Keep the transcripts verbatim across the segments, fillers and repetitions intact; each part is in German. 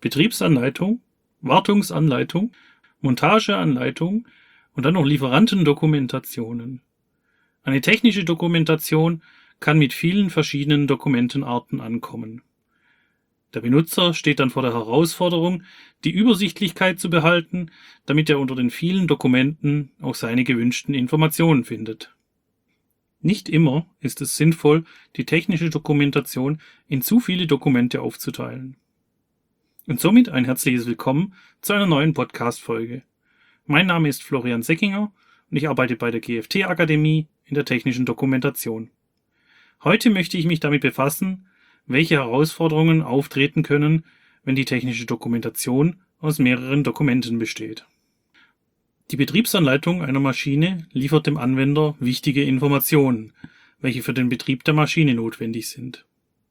Betriebsanleitung, Wartungsanleitung, Montageanleitung und dann noch Lieferantendokumentationen. Eine technische Dokumentation kann mit vielen verschiedenen Dokumentenarten ankommen. Der Benutzer steht dann vor der Herausforderung, die Übersichtlichkeit zu behalten, damit er unter den vielen Dokumenten auch seine gewünschten Informationen findet. Nicht immer ist es sinnvoll, die technische Dokumentation in zu viele Dokumente aufzuteilen. Und somit ein herzliches Willkommen zu einer neuen Podcast-Folge. Mein Name ist Florian Seckinger und ich arbeite bei der G F T-Akademie in der technischen Dokumentation. Heute möchte ich mich damit befassen, welche Herausforderungen auftreten können, wenn die technische Dokumentation aus mehreren Dokumenten besteht. Die Betriebsanleitung einer Maschine liefert dem Anwender wichtige Informationen, welche für den Betrieb der Maschine notwendig sind.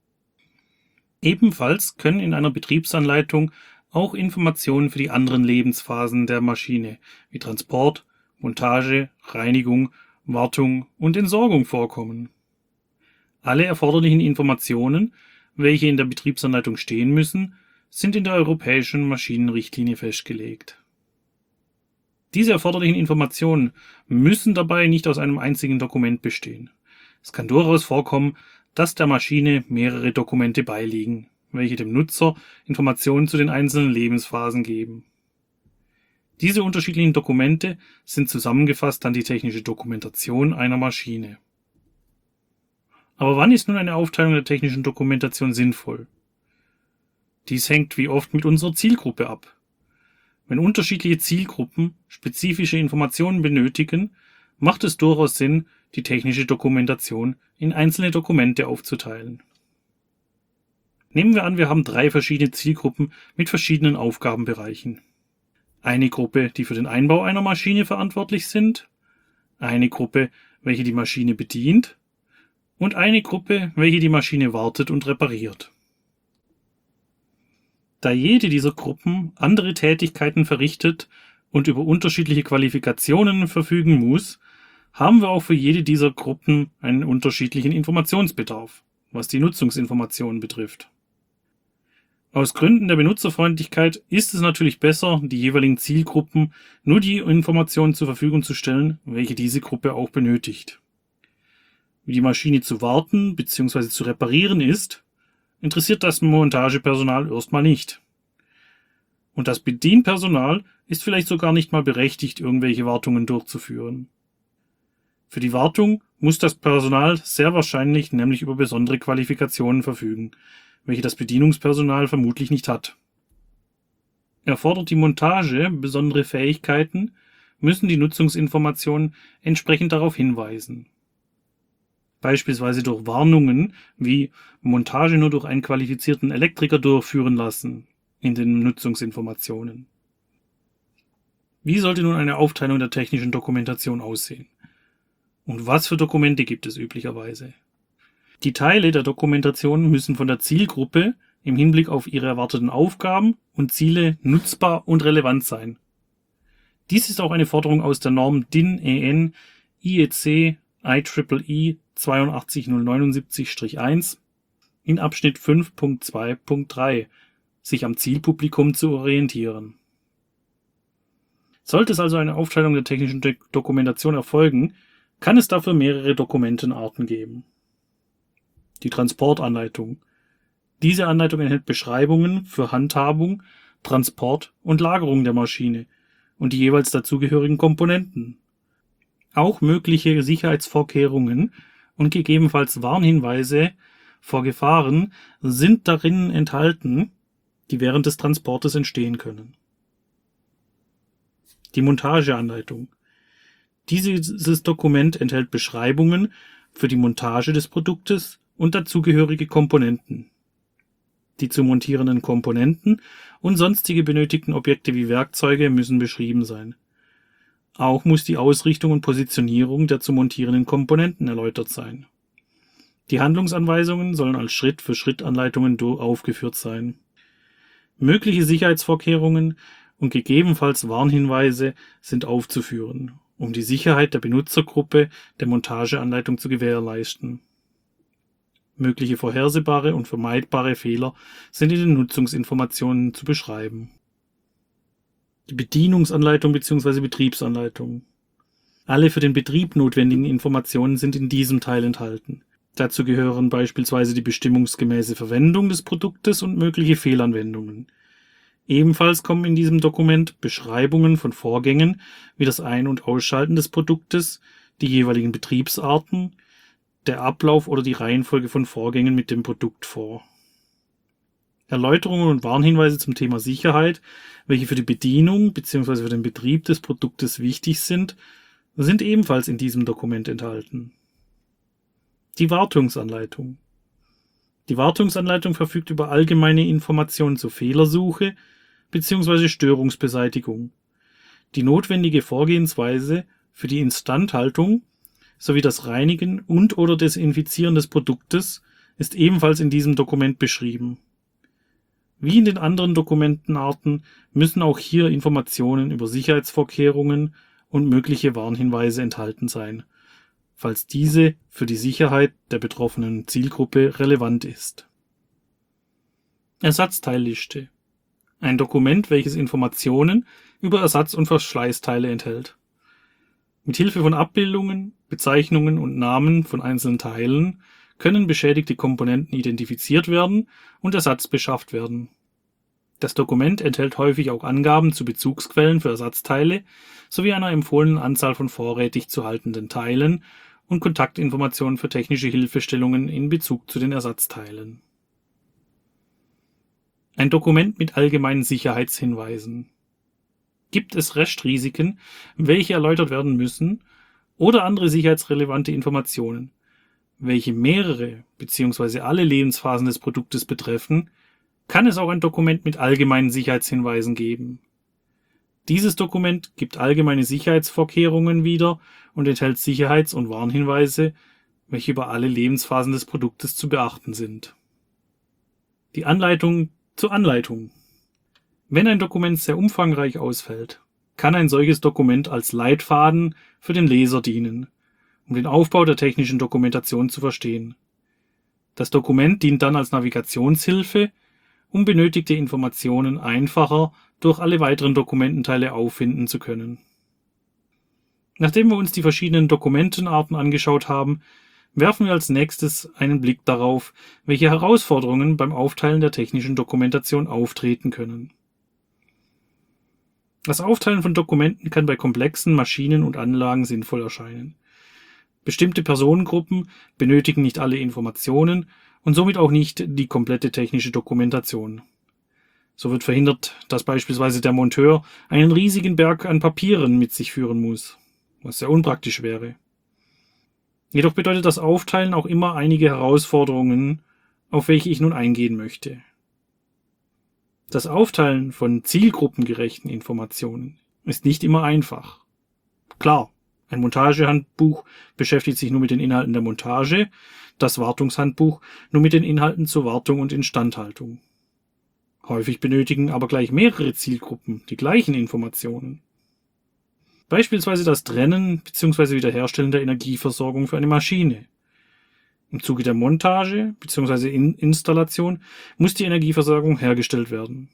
Ebenfalls können in einer Betriebsanleitung auch Informationen für die anderen Lebensphasen der Maschine, wie Transport, Montage, Reinigung, Wartung und Entsorgung vorkommen. Alle erforderlichen Informationen, welche in der Betriebsanleitung stehen müssen, sind in der Europäischen Maschinenrichtlinie festgelegt. Diese erforderlichen Informationen müssen dabei nicht aus einem einzigen Dokument bestehen. Es kann durchaus vorkommen, dass der Maschine mehrere Dokumente beiliegen, welche dem Nutzer Informationen zu den einzelnen Lebensphasen geben. Diese unterschiedlichen Dokumente sind zusammengefasst an die technische Dokumentation einer Maschine. Aber wann ist nun eine Aufteilung der technischen Dokumentation sinnvoll? Dies hängt wie oft mit unserer Zielgruppe ab. Wenn unterschiedliche Zielgruppen spezifische Informationen benötigen, macht es durchaus Sinn, die technische Dokumentation in einzelne Dokumente aufzuteilen. Nehmen wir an, wir haben drei verschiedene Zielgruppen mit verschiedenen Aufgabenbereichen. Eine Gruppe, die für den Einbau einer Maschine verantwortlich sind, eine Gruppe, welche die Maschine bedient, und eine Gruppe, welche die Maschine wartet und repariert. Da jede dieser Gruppen andere Tätigkeiten verrichtet und über unterschiedliche Qualifikationen verfügen muss, haben wir auch für jede dieser Gruppen einen unterschiedlichen Informationsbedarf, was die Nutzungsinformationen betrifft. Aus Gründen der Benutzerfreundlichkeit ist es natürlich besser, die jeweiligen Zielgruppen nur die Informationen zur Verfügung zu stellen, welche diese Gruppe auch benötigt. Wie die Maschine zu warten bzw. zu reparieren ist, interessiert das Montagepersonal erstmal nicht. Und das Bedienpersonal ist vielleicht sogar nicht mal berechtigt, irgendwelche Wartungen durchzuführen. Für die Wartung muss das Personal sehr wahrscheinlich nämlich über besondere Qualifikationen verfügen, welche das Bedienungspersonal vermutlich nicht hat. Erfordert die Montage besondere Fähigkeiten, müssen die Nutzungsinformationen entsprechend darauf hinweisen. Beispielsweise durch Warnungen wie Montage nur durch einen qualifizierten Elektriker durchführen lassen in den Nutzungsinformationen. Wie sollte nun eine Aufteilung der technischen Dokumentation aussehen? Und was für Dokumente gibt es üblicherweise? Die Teile der Dokumentation müssen von der Zielgruppe im Hinblick auf ihre erwarteten Aufgaben und Ziele nutzbar und relevant sein. Dies ist auch eine Forderung aus der Norm D I N E N I E C I E E E zwei acht null neun sieben eins in Abschnitt fünf Punkt zwei Punkt drei, sich am Zielpublikum zu orientieren. Sollte es also eine Aufteilung der technischen Dokumentation erfolgen, kann es dafür mehrere Dokumentenarten geben. Die Transportanleitung. Diese Anleitung enthält Beschreibungen für Handhabung, Transport und Lagerung der Maschine und die jeweils dazugehörigen Komponenten. Auch mögliche Sicherheitsvorkehrungen und gegebenenfalls Warnhinweise vor Gefahren sind darin enthalten, die während des Transportes entstehen können. Die Montageanleitung. Dieses Dokument enthält Beschreibungen für die Montage des Produktes und dazugehörige Komponenten. Die zu montierenden Komponenten und sonstige benötigten Objekte wie Werkzeuge müssen beschrieben sein. Auch muss die Ausrichtung und Positionierung der zu montierenden Komponenten erläutert sein. Die Handlungsanweisungen sollen als Schritt-für-Schritt-Anleitungen aufgeführt sein. Mögliche Sicherheitsvorkehrungen und gegebenenfalls Warnhinweise sind aufzuführen, um die Sicherheit der Benutzergruppe der Montageanleitung zu gewährleisten. Mögliche vorhersehbare und vermeidbare Fehler sind in den Nutzungsinformationen zu beschreiben. Die Bedienungsanleitung bzw. Betriebsanleitung. Alle für den Betrieb notwendigen Informationen sind in diesem Teil enthalten. Dazu gehören beispielsweise die bestimmungsgemäße Verwendung des Produktes und mögliche Fehlanwendungen. Ebenfalls kommen in diesem Dokument Beschreibungen von Vorgängen wie das Ein- und Ausschalten des Produktes, die jeweiligen Betriebsarten, der Ablauf oder die Reihenfolge von Vorgängen mit dem Produkt vor. Erläuterungen und Warnhinweise zum Thema Sicherheit, welche für die Bedienung bzw. für den Betrieb des Produktes wichtig sind, sind ebenfalls in diesem Dokument enthalten. Die Wartungsanleitung. Die Wartungsanleitung verfügt über allgemeine Informationen zur Fehlersuche bzw. Störungsbeseitigung, die notwendige Vorgehensweise für die Instandhaltung sowie das Reinigen und/oder Desinfizieren des Produktes ist ebenfalls in diesem Dokument beschrieben. Wie in den anderen Dokumentenarten müssen auch hier Informationen über Sicherheitsvorkehrungen und mögliche Warnhinweise enthalten sein, falls diese für die Sicherheit der betroffenen Zielgruppe relevant ist. Ersatzteilliste. Ein Dokument, welches Informationen über Ersatz- und Verschleißteile enthält. Mit Hilfe von Abbildungen, Bezeichnungen und Namen von einzelnen Teilen können beschädigte Komponenten identifiziert werden und Ersatz beschafft werden. Das Dokument enthält häufig auch Angaben zu Bezugsquellen für Ersatzteile sowie einer empfohlenen Anzahl von vorrätig zu haltenden Teilen und Kontaktinformationen für technische Hilfestellungen in Bezug zu den Ersatzteilen. Ein Dokument mit allgemeinen Sicherheitshinweisen. Gibt es Restrisiken, welche erläutert werden müssen, oder andere sicherheitsrelevante Informationen, welche mehrere bzw. alle Lebensphasen des Produktes betreffen, kann es auch ein Dokument mit allgemeinen Sicherheitshinweisen geben. Dieses Dokument gibt allgemeine Sicherheitsvorkehrungen wieder und enthält Sicherheits- und Warnhinweise, welche über alle Lebensphasen des Produktes zu beachten sind. Die Anleitung zur Anleitung. Wenn ein Dokument sehr umfangreich ausfällt, kann ein solches Dokument als Leitfaden für den Leser dienen, um den Aufbau der technischen Dokumentation zu verstehen. Das Dokument dient dann als Navigationshilfe, um benötigte Informationen einfacher durch alle weiteren Dokumententeile auffinden zu können. Nachdem wir uns die verschiedenen Dokumentenarten angeschaut haben, werfen wir als nächstes einen Blick darauf, welche Herausforderungen beim Aufteilen der technischen Dokumentation auftreten können. Das Aufteilen von Dokumenten kann bei komplexen Maschinen und Anlagen sinnvoll erscheinen. Bestimmte Personengruppen benötigen nicht alle Informationen und somit auch nicht die komplette technische Dokumentation. So wird verhindert, dass beispielsweise der Monteur einen riesigen Berg an Papieren mit sich führen muss, was sehr unpraktisch wäre. Jedoch bedeutet das Aufteilen auch immer einige Herausforderungen, auf welche ich nun eingehen möchte. Das Aufteilen von zielgruppengerechten Informationen ist nicht immer einfach. Klar, ein Montagehandbuch beschäftigt sich nur mit den Inhalten der Montage, das Wartungshandbuch nur mit den Inhalten zur Wartung und Instandhaltung. Häufig benötigen aber gleich mehrere Zielgruppen die gleichen Informationen. Beispielsweise das Trennen bzw. Wiederherstellen der Energieversorgung für eine Maschine. Im Zuge der Montage bzw. In- Installation muss die Energieversorgung hergestellt werden.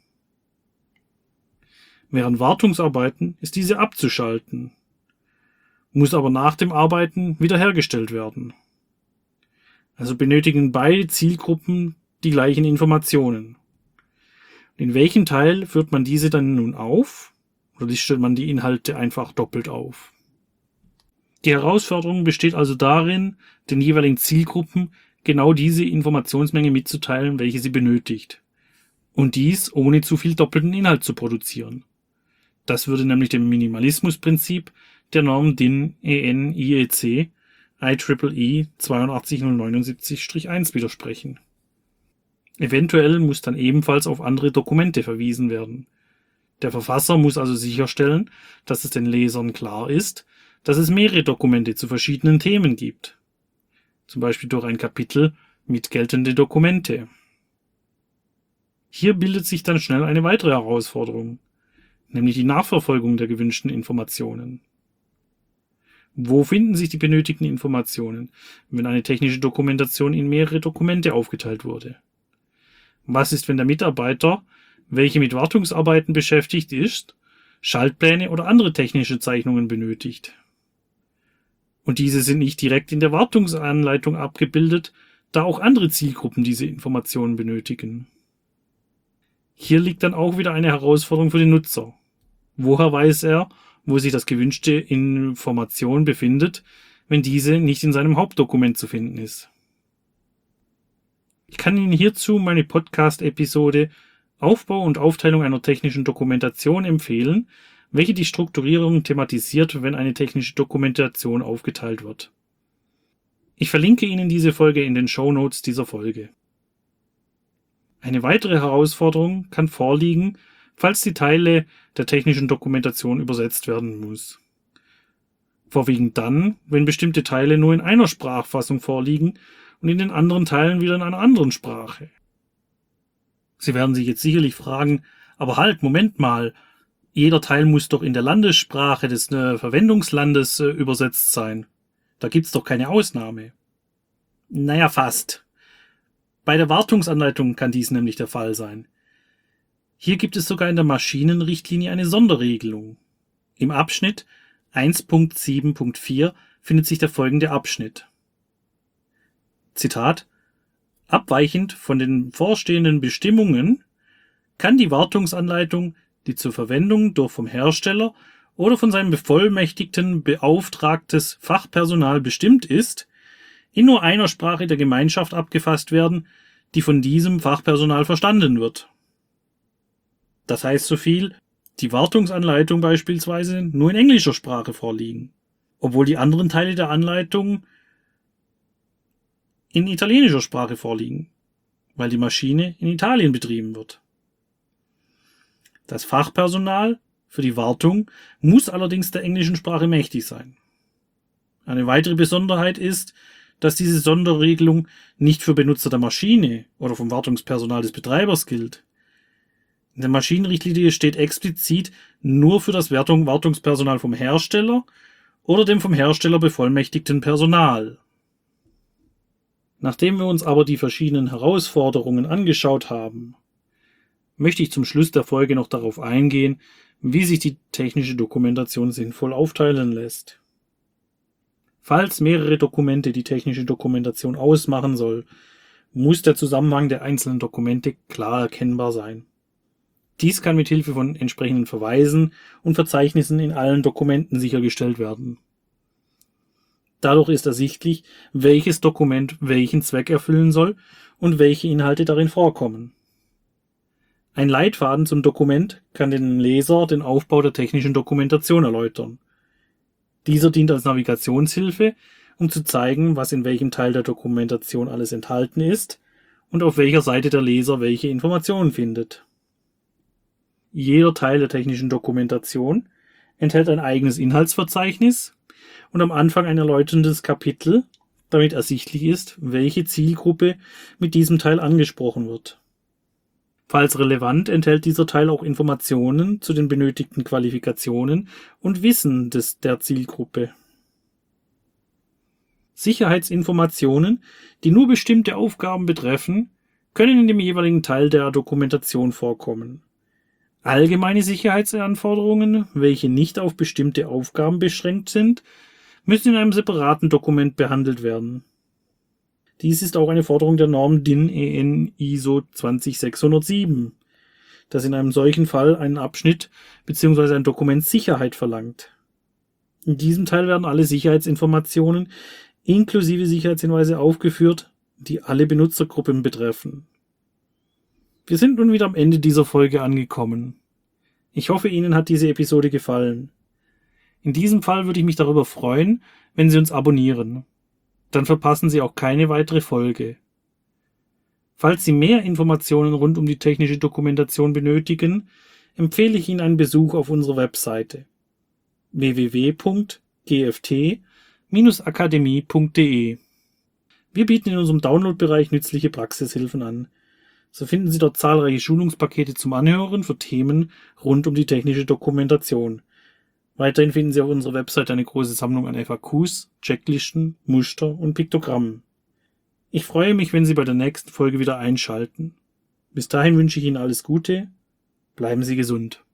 Während Wartungsarbeiten ist diese abzuschalten, muss aber nach dem Arbeiten wiederhergestellt werden. Also benötigen beide Zielgruppen die gleichen Informationen. In welchem Teil führt man diese dann nun auf? Oder listet man die Inhalte einfach doppelt auf? Die Herausforderung besteht also darin, den jeweiligen Zielgruppen genau diese Informationsmenge mitzuteilen, welche sie benötigt. Und dies ohne zu viel doppelten Inhalt zu produzieren. Das würde nämlich dem Minimalismusprinzip der Norm D I N E N I E C I E E zwei acht null neun sieben eins widersprechen. Eventuell muss dann ebenfalls auf andere Dokumente verwiesen werden. Der Verfasser muss also sicherstellen, dass es den Lesern klar ist, dass es mehrere Dokumente zu verschiedenen Themen gibt. Zum Beispiel durch ein Kapitel mit geltende Dokumente. Hier bildet sich dann schnell eine weitere Herausforderung, nämlich die Nachverfolgung der gewünschten Informationen. Wo finden sich die benötigten Informationen, wenn eine technische Dokumentation in mehrere Dokumente aufgeteilt wurde? Was ist, wenn der Mitarbeiter, welcher mit Wartungsarbeiten beschäftigt ist, Schaltpläne oder andere technische Zeichnungen benötigt? Und diese sind nicht direkt in der Wartungsanleitung abgebildet, da auch andere Zielgruppen diese Informationen benötigen. Hier liegt dann auch wieder eine Herausforderung für den Nutzer. Woher weiß er, wo sich das gewünschte Information befindet, wenn diese nicht in seinem Hauptdokument zu finden ist? Ich kann Ihnen hierzu meine Podcast-Episode Aufbau und Aufteilung einer technischen Dokumentation empfehlen, welche die Strukturierung thematisiert, wenn eine technische Dokumentation aufgeteilt wird. Ich verlinke Ihnen diese Folge in den Shownotes dieser Folge. Eine weitere Herausforderung kann vorliegen, falls die Teile der technischen Dokumentation übersetzt werden muss. Vorwiegend dann, wenn bestimmte Teile nur in einer Sprachfassung vorliegen und in den anderen Teilen wieder in einer anderen Sprache. Sie werden sich jetzt sicherlich fragen, aber halt, Moment mal, jeder Teil muss doch in der Landessprache des äh, Verwendungslandes äh, übersetzt sein. Da gibt's doch keine Ausnahme. Naja, fast. Bei der Wartungsanleitung kann dies nämlich der Fall sein. Hier gibt es sogar in der Maschinenrichtlinie eine Sonderregelung. Im Abschnitt eins Punkt sieben Punkt vier findet sich der folgende Abschnitt. Zitat: Abweichend von den vorstehenden Bestimmungen kann die Wartungsanleitung, die zur Verwendung durch vom Hersteller oder von seinem bevollmächtigten beauftragtes Fachpersonal bestimmt ist, in nur einer Sprache der Gemeinschaft abgefasst werden, die von diesem Fachpersonal verstanden wird. Das heißt so viel, die Wartungsanleitung beispielsweise nur in englischer Sprache vorliegen, obwohl die anderen Teile der Anleitung in italienischer Sprache vorliegen, weil die Maschine in Italien betrieben wird. Das Fachpersonal für die Wartung muss allerdings der englischen Sprache mächtig sein. Eine weitere Besonderheit ist, dass diese Sonderregelung nicht für Benutzer der Maschine oder vom Wartungspersonal des Betreibers gilt. In der Maschinenrichtlinie steht explizit nur für das Wartung, Wartungspersonal vom Hersteller oder dem vom Hersteller bevollmächtigten Personal. Nachdem wir uns aber die verschiedenen Herausforderungen angeschaut haben, möchte ich zum Schluss der Folge noch darauf eingehen, wie sich die technische Dokumentation sinnvoll aufteilen lässt. Falls mehrere Dokumente die technische Dokumentation ausmachen soll, muss der Zusammenhang der einzelnen Dokumente klar erkennbar sein. Dies kann mit Hilfe von entsprechenden Verweisen und Verzeichnissen in allen Dokumenten sichergestellt werden. Dadurch ist ersichtlich, welches Dokument welchen Zweck erfüllen soll und welche Inhalte darin vorkommen. Ein Leitfaden zum Dokument kann dem Leser den Aufbau der technischen Dokumentation erläutern. Dieser dient als Navigationshilfe, um zu zeigen, was in welchem Teil der Dokumentation alles enthalten ist und auf welcher Seite der Leser welche Informationen findet. Jeder Teil der technischen Dokumentation enthält ein eigenes Inhaltsverzeichnis und am Anfang ein erläuterndes Kapitel, damit ersichtlich ist, welche Zielgruppe mit diesem Teil angesprochen wird. Falls relevant, enthält dieser Teil auch Informationen zu den benötigten Qualifikationen und Wissen des, der Zielgruppe. Sicherheitsinformationen, die nur bestimmte Aufgaben betreffen, können in dem jeweiligen Teil der Dokumentation vorkommen. Allgemeine Sicherheitsanforderungen, welche nicht auf bestimmte Aufgaben beschränkt sind, müssen in einem separaten Dokument behandelt werden. Dies ist auch eine Forderung der Norm D I N E N I S O zwanzig sechshundertsieben, das in einem solchen Fall einen Abschnitt bzw. ein Dokument Sicherheit verlangt. In diesem Teil werden alle Sicherheitsinformationen inklusive Sicherheitshinweise aufgeführt, die alle Benutzergruppen betreffen. Wir sind nun wieder am Ende dieser Folge angekommen. Ich hoffe, Ihnen hat diese Episode gefallen. In diesem Fall würde ich mich darüber freuen, wenn Sie uns abonnieren. Dann verpassen Sie auch keine weitere Folge. Falls Sie mehr Informationen rund um die technische Dokumentation benötigen, empfehle ich Ihnen einen Besuch auf unserer Webseite w w w punkt g f t Bindestrich akademie punkt d e. Wir bieten in unserem Downloadbereich nützliche Praxishilfen an. So finden Sie dort zahlreiche Schulungspakete zum Anhören für Themen rund um die technische Dokumentation. Weiterhin finden Sie auf unserer Website eine große Sammlung an F A Qs, Checklisten, Muster und Piktogrammen. Ich freue mich, wenn Sie bei der nächsten Folge wieder einschalten. Bis dahin wünsche ich Ihnen alles Gute, bleiben Sie gesund.